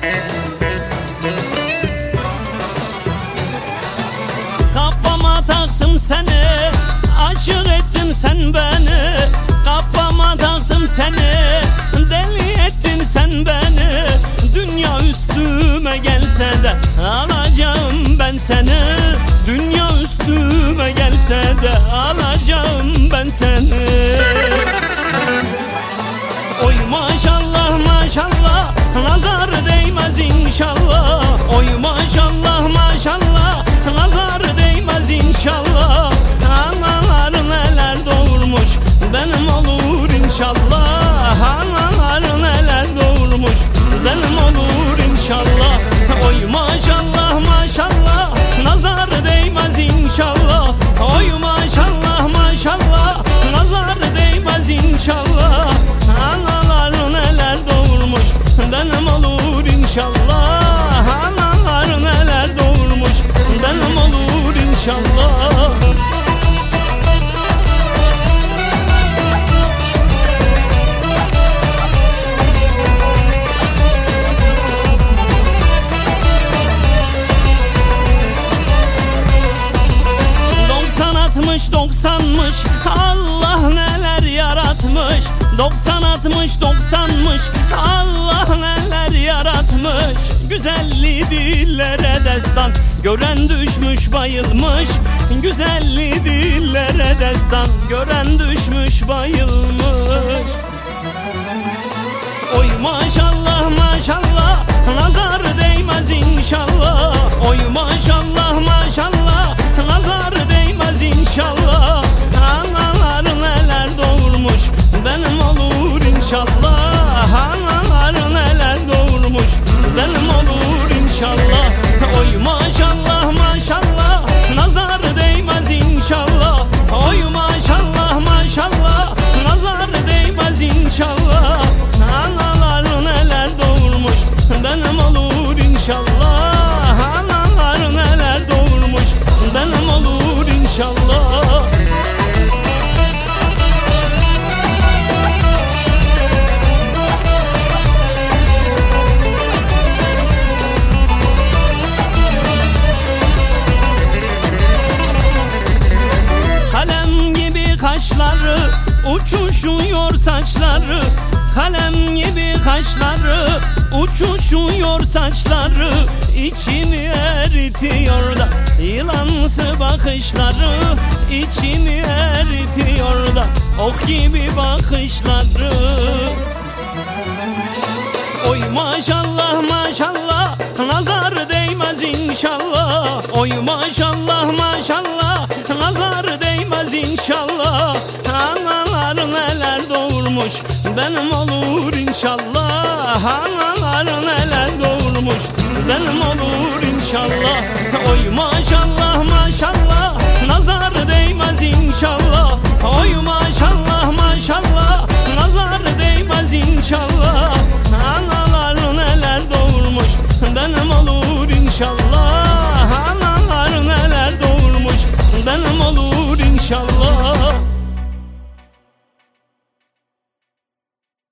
Kafama taktım seni, aşık ettin sen beni. Kafama taktım seni, deli ettin sen beni. Dünya üstüme gelse de alacağım ben seni. Dünya üstüme gelse de alacağım ben seni. Oy maşallah maşallah, nazar değmez inşallah. Oy maşallah maşallah, nazar değmez inşallah. Analar neler doğurmuş, benim olur inşallah. Analar neler doğurmuş, benim olur inşallah. Oy maşallah maşallah, nazar değmez inşallah. Oy maşallah maşallah, nazar değmez inşallah. Analar neler doğurmuş, benim olur inşallah. Analar neler doğurmuş, benim olur inşallah. 90'mış Allah neler yaratmış. 90-60-90'mış Allah neler yaratmış. Güzelli dillere destan, gören düşmüş bayılmış. Güzelli dillere destan, gören düşmüş bayılmış. Oy maşallah maşallah, nazar değmez inşallah. Oy maşallah maşallah, nazar değmez inşallah. Analar neler doğurmuş, benim olur inşallah. Analar neler doğurmuş, benim olur inşallah. Oy maşallah maşallah, nazar değmez inşallah. Oy maşallah maşallah, nazar değmez inşallah. Analar neler doğurmuş, benim olur inşallah. Analar neler doğurmuş, benim olur inşallah. Kalem gibi kaşları, uçuşuyor saçları. Kalem gibi kaşları, uçuşuyor saçları. İçimi eritiyor da yılansı bakışları. İçimi eritiyor da ok gibi bakışları. Oy maşallah maşallah, nazar değmez inşallah. Oy maşallah maşallah, nazar değmez inşallah. Analar neler doğurmuş, benim olur inşallah. Analar neler doğurmuş, benim olur inşallah. Oy maşallah maşallah, nazar değmez inşallah. Oy maşallah maşallah, nazar değmez inşallah. Analar neler doğurmuş, benim olur inşallah. Analar neler doğurmuş, benim olur inşallah.